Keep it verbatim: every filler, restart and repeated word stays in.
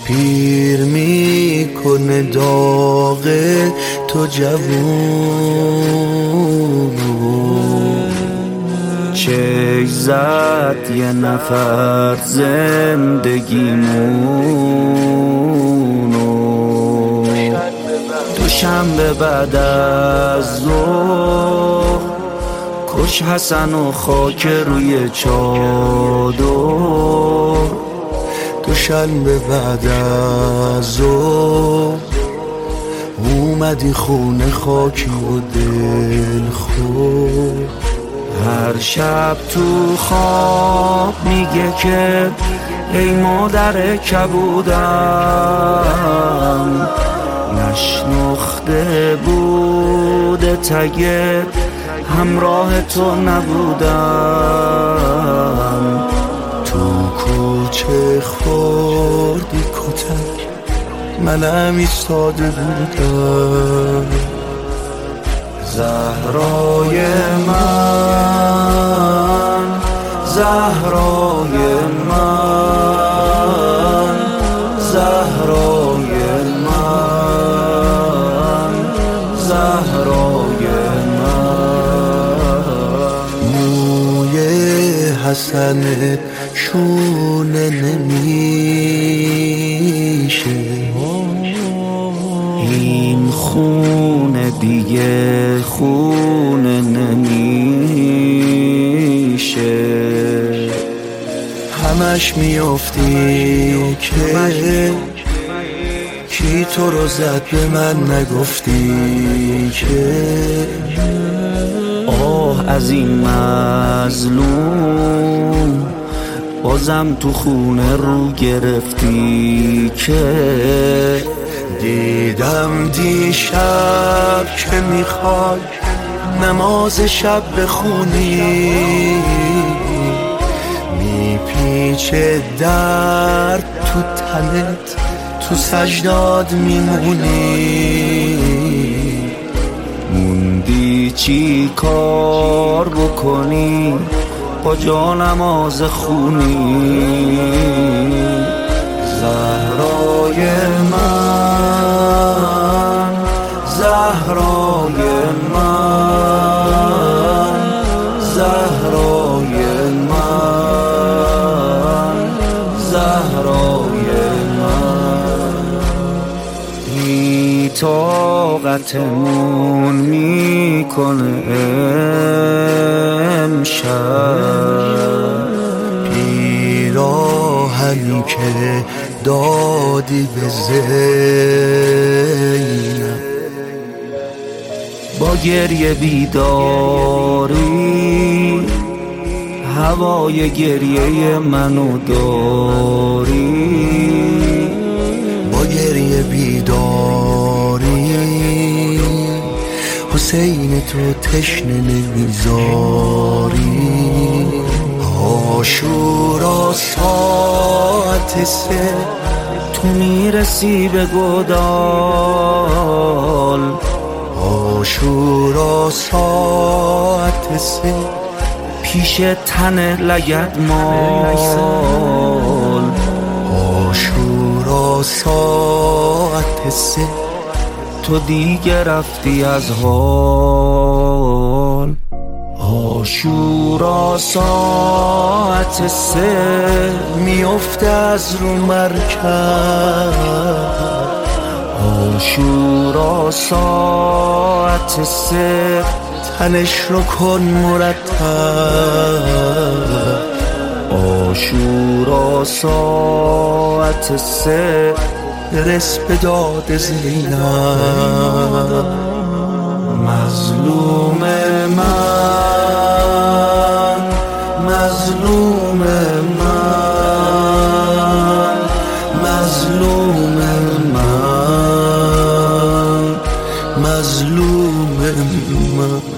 پیر میکنه داغ تو جوون. چه زد یه نفر زندگیمونو، دوشنبه بعد از ظهر کش حسن و خاک روی چادر. دوشنبه بعد از ظهر اومدی خونه خاکی و دل خور. هر شب تو خواب میگه که ای مادر کبودم، نشناخته بوده تگه همراه تو نبودم. تو کوچه خوردی کتک منم ایستاده بودم. زهرای من، زهرای من، زهرای من، زهرای من. موی حسن شونه نمیشه، این خونه دیگه خونه نمیشه. همش میافتی که کی تو رو زد به من نگفتی که. آه از این مظلوم بازم تو خونه رو گرفتی که. دیدم دیشب که میخوای نماز شب بخونی، میپیچه درد تو تنت تو سجداد میمونی. موندی چی کار بکنی با جا نماز خونی. زهرای من، زهرای من، زهرای من، زهرای من. بی طاقتمون میکنه امشب پیراهنی که دادی به زینب. با گریه بیداری هوای گریه منو داری. با گریه بیداری حسین تو تشنه نمیذاری. عاشورا ساعت سه تو میرسی به گودال. عاشورا ساعت سه پیش تن لگدمال. عاشورا ساعت سه تو دیگه رفتی از حال. عاشورا ساعت سه میفته از رو مرکب. عاشورا ساعت سه تنش رو کن مرتب. عاشورا ساعت سه برس به داد زینب. مظلوم من، مظلوم من، مظلوم من، مظلوم من.